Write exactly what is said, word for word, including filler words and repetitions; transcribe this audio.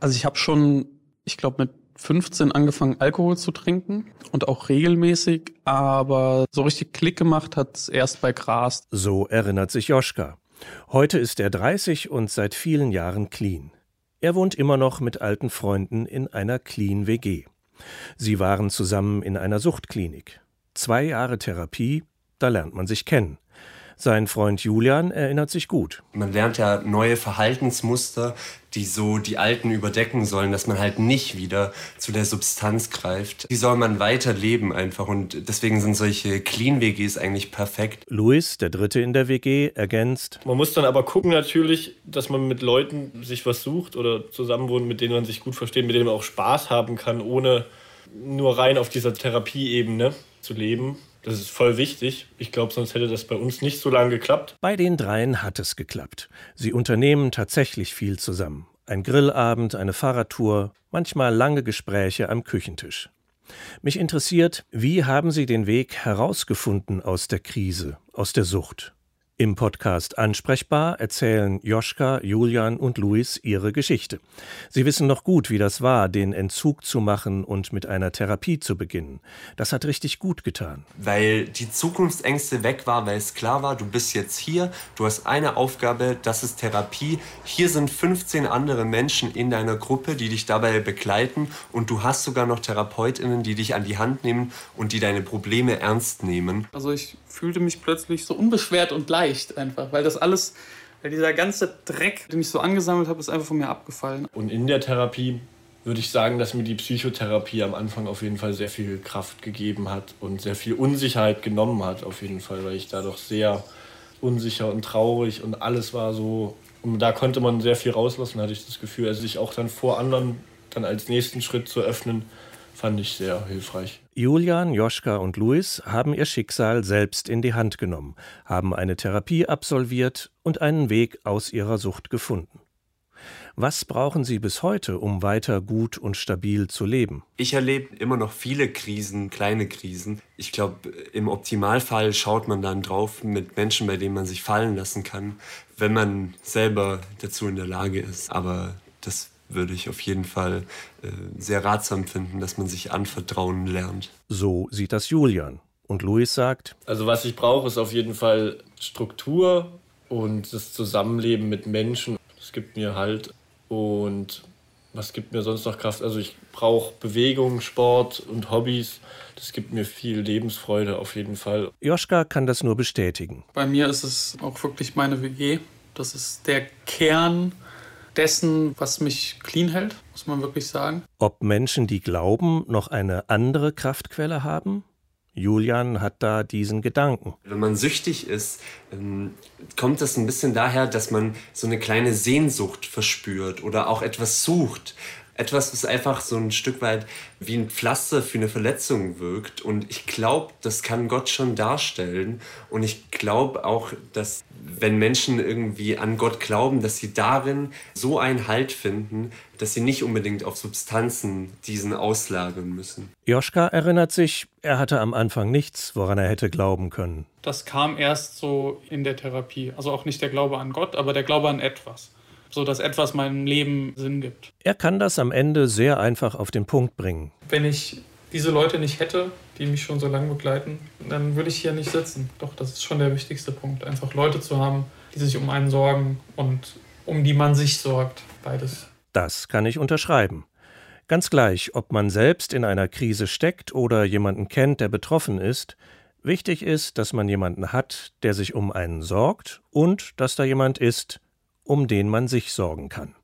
Also ich habe schon, ich glaube, mit fünfzehn angefangen, Alkohol zu trinken und auch regelmäßig, aber so richtig Klick gemacht hat es erst bei Gras. So erinnert sich Joschka. Heute ist er dreißig und seit vielen Jahren clean. Er wohnt immer noch mit alten Freunden in einer Clean-W G. Sie waren zusammen in einer Suchtklinik. Zwei Jahre Therapie, da lernt man sich kennen. Sein Freund Julian erinnert sich gut. Man lernt ja neue Verhaltensmuster, die so die alten überdecken sollen, dass man halt nicht wieder zu der Substanz greift. Die soll man weiter leben einfach und deswegen sind solche Clean-W Gs eigentlich perfekt. Luis, der Dritte in der W G, ergänzt: Man muss dann aber gucken natürlich, dass man mit Leuten sich was sucht oder zusammenwohnt, mit denen man sich gut versteht, mit denen man auch Spaß haben kann, ohne nur rein auf dieser Therapieebene zu leben. Das ist voll wichtig. Ich glaube, sonst hätte das bei uns nicht so lange geklappt. Bei den dreien hat es geklappt. Sie unternehmen tatsächlich viel zusammen. Ein Grillabend, eine Fahrradtour, manchmal lange Gespräche am Küchentisch. Mich interessiert, wie haben Sie den Weg herausgefunden aus der Krise, aus der Sucht? Im Podcast Ansprechbar erzählen Joschka, Julian und Luis ihre Geschichte. Sie wissen noch gut, wie das war, den Entzug zu machen und mit einer Therapie zu beginnen. Das hat richtig gut getan. Weil die Zukunftsängste weg war, weil es klar war, du bist jetzt hier, du hast eine Aufgabe, das ist Therapie. Hier sind fünfzehn andere Menschen in deiner Gruppe, die dich dabei begleiten und du hast sogar noch TherapeutInnen, die dich an die Hand nehmen und die deine Probleme ernst nehmen. Also ich fühlte mich plötzlich so unbeschwert und leicht einfach, weil das alles, weil dieser ganze Dreck, den ich so angesammelt habe, ist einfach von mir abgefallen. Und in der Therapie würde ich sagen, dass mir die Psychotherapie am Anfang auf jeden Fall sehr viel Kraft gegeben hat und sehr viel Unsicherheit genommen hat auf jeden Fall, weil ich da doch sehr unsicher und traurig und alles war so, und da konnte man sehr viel rauslassen, hatte ich das Gefühl, also sich auch dann vor anderen dann als nächsten Schritt zu öffnen, fand ich sehr hilfreich. Julian, Joschka und Luis haben ihr Schicksal selbst in die Hand genommen, haben eine Therapie absolviert und einen Weg aus ihrer Sucht gefunden. Was brauchen sie bis heute, um weiter gut und stabil zu leben? Ich erlebe immer noch viele Krisen, kleine Krisen. Ich glaube, im Optimalfall schaut man dann drauf mit Menschen, bei denen man sich fallen lassen kann, wenn man selber dazu in der Lage ist. Aber das würde ich auf jeden Fall äh, sehr ratsam finden, dass man sich anvertrauen lernt. So sieht das Julian. Und Luis sagt: Also was ich brauche, ist auf jeden Fall Struktur und das Zusammenleben mit Menschen. Das gibt mir Halt. Und was gibt mir sonst noch Kraft? Also ich brauche Bewegung, Sport und Hobbys. Das gibt mir viel Lebensfreude auf jeden Fall. Joschka kann das nur bestätigen. Bei mir ist es auch wirklich meine W G. Das ist der Kern dessen, was mich clean hält, muss man wirklich sagen. Ob Menschen, die glauben, noch eine andere Kraftquelle haben? Julian hat da diesen Gedanken. Wenn man süchtig ist, ähm, kommt das ein bisschen daher, dass man so eine kleine Sehnsucht verspürt oder auch etwas sucht. Etwas, was einfach so ein Stück weit wie ein Pflaster für eine Verletzung wirkt. Und ich glaube, das kann Gott schon darstellen. Und ich glaube auch, dass wenn Menschen irgendwie an Gott glauben, dass sie darin so einen Halt finden, dass sie nicht unbedingt auf Substanzen diesen auslagern müssen. Joschka erinnert sich, er hatte am Anfang nichts, woran er hätte glauben können. Das kam erst so in der Therapie. Also auch nicht der Glaube an Gott, aber der Glaube an etwas. So dass etwas meinem Leben Sinn gibt. Er kann das am Ende sehr einfach auf den Punkt bringen. Wenn ich diese Leute nicht hätte, die mich schon so lange begleiten, dann würde ich hier nicht sitzen. Doch, das ist schon der wichtigste Punkt. Einfach Leute zu haben, die sich um einen sorgen und um die man sich sorgt. Beides. Das kann ich unterschreiben. Ganz gleich, ob man selbst in einer Krise steckt oder jemanden kennt, der betroffen ist, wichtig ist, dass man jemanden hat, der sich um einen sorgt und dass da jemand ist, um den man sich sorgen kann.